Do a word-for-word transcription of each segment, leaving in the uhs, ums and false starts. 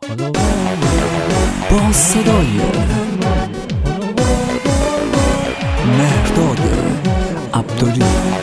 با صدای مهرداد عبدالی.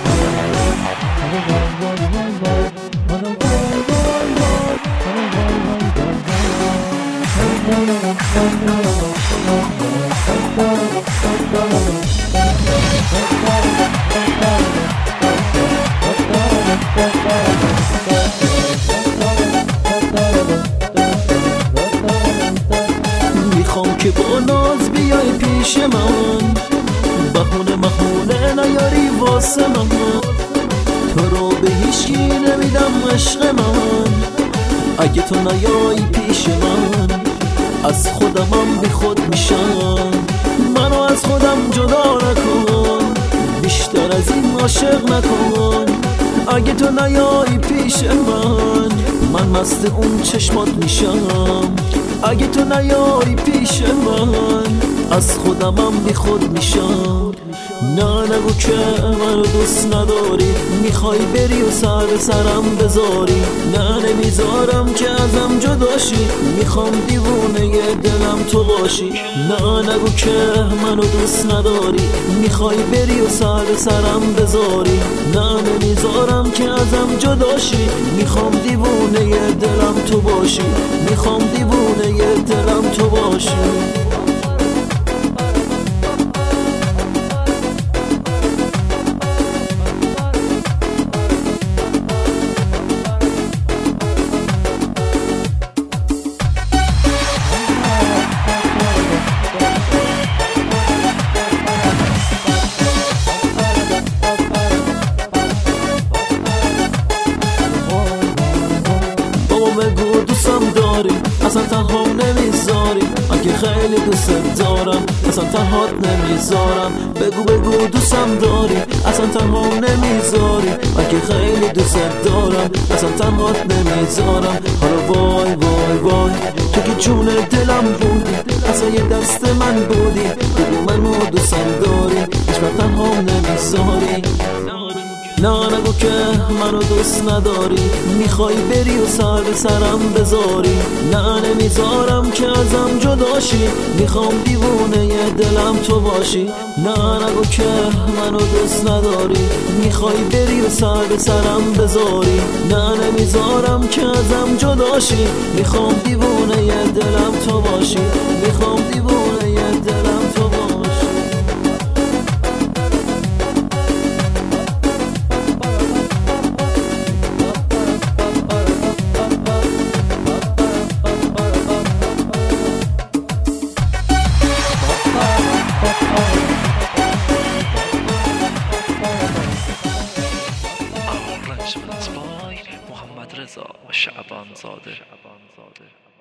میخوام که با ناز بیای پیش من، بهونه مهونه نیاری واسه من. تو رو به هیچکی نمیدم عشق من، اگه تو نیایی پیش من از خودمم بی خود میشم. منو از خودم جدا نکن، بیشتر از این عاشق نکن. اگه تو نیایی پیش من من مست اون چشمات میشم. اگه تو نیایی پیش من از خودمم بی خود میشم. نه نگو که منو دوست نداری، میخوای بری و سر به سرم بذاری. نه نمیذارم که ازم جداشی، میخوام دیوونه دلم تو باشی. نه نگو که منو دوست نداری، میخوای بری و سر به سرم بذاری. نه نمیذارم که ازم جداشی، میخوام دیوونه دلم تو باشی. میخوام دیوونه دلم تو باشی. بگو دوستم داری، اصلا تنها نمیذاری. اگه خیلی دوست دارم اصلا تنهات نمیذارم. بگو بگو دوستم داری، اصلا تنها نمیذاری. اگه خیلی دوست دارم اصلا تنهات نمیذارم. حالا وای وای وای تو که جون دلم بودی، اصلا یه دست من بودی. بگو منو دوستم داری، هیچ وقت تنها نمیذاری. نه نگو که منو دوست نداری، میخوای بری و سر به سرم بذاری. نه نمیذارم که ازم جداشی، میخوام دیوونه دلم تو باشی. نه نگو که منو دوست نداری، میخوای بری و سر به سرم بذاری. نه نمیذارم که ازم جداشی، میخوام دیوونه دلم تو باشی. میخوام دیوونه دلم تو باشی. Arrangements by محمد رضا و شعبان زاده.